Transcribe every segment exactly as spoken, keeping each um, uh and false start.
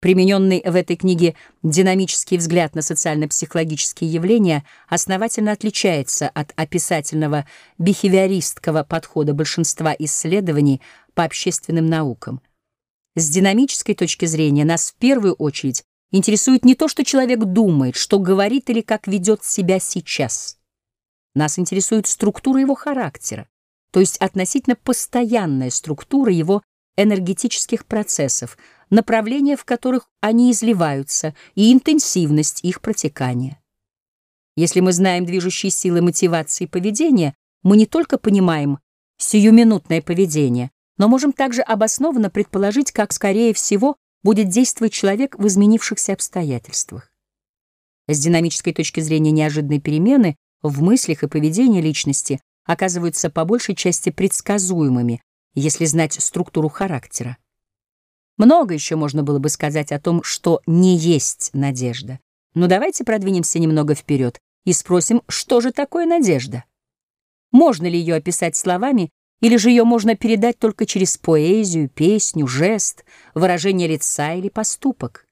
Примененный в этой книге динамический взгляд на социально-психологические явления основательно отличается от описательного бихевиористского подхода большинства исследований по общественным наукам. С динамической точки зрения нас в первую очередь интересует не то, что человек думает, что говорит или как ведет себя сейчас. Нас интересует структура его характера, то есть относительно постоянная структура его энергетических процессов, направления, в которых они изливаются, и интенсивность их протекания. Если мы знаем движущие силы мотивации поведения, мы не только понимаем сиюминутное поведение, но можем также обоснованно предположить, как, скорее всего, будет действовать человек в изменившихся обстоятельствах. С динамической точки зрения неожиданные перемены в мыслях и поведении личности оказываются по большей части предсказуемыми, если знать структуру характера. Много еще можно было бы сказать о том, что не есть надежда. Но давайте продвинемся немного вперед и спросим, что же такое надежда? Можно ли ее описать словами, или же ее можно передать только через поэзию, песню, жест, выражение лица или поступок?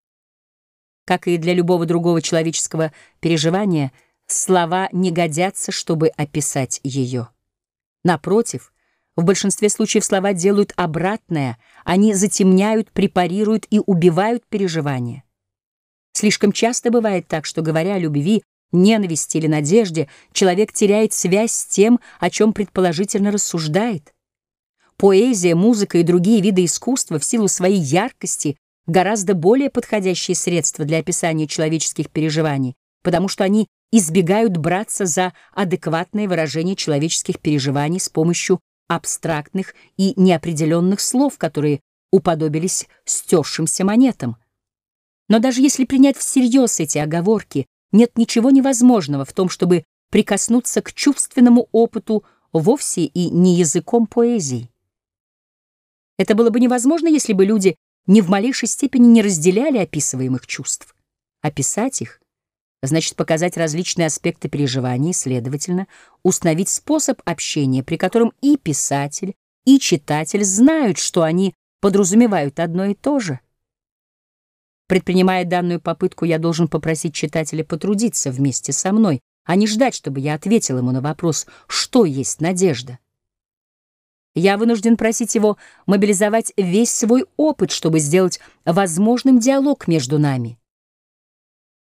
Как и для любого другого человеческого переживания, слова не годятся, чтобы описать ее. Напротив, в большинстве случаев слова делают обратное, они затемняют, препарируют и убивают переживания. Слишком часто бывает так, что, говоря о любви, ненависти или надежде, человек теряет связь с тем, о чем предположительно рассуждает. Поэзия, музыка и другие виды искусства в силу своей яркости гораздо более подходящие средства для описания человеческих переживаний, потому что они избегают браться за адекватное выражение человеческих переживаний с помощью абстрактных и неопределенных слов, которые уподобились стершимся монетам. Но даже если принять всерьез эти оговорки, нет ничего невозможного в том, чтобы прикоснуться к чувственному опыту вовсе и не языком поэзии. Это было бы невозможно, если бы люди ни в малейшей степени не разделяли описываемых чувств. Описать их значит показать различные аспекты переживаний и, следовательно, установить способ общения, при котором и писатель, и читатель знают, что они подразумевают одно и то же. Предпринимая данную попытку, я должен попросить читателя потрудиться вместе со мной, а не ждать, чтобы я ответил ему на вопрос, что есть надежда. Я вынужден просить его мобилизовать весь свой опыт, чтобы сделать возможным диалог между нами.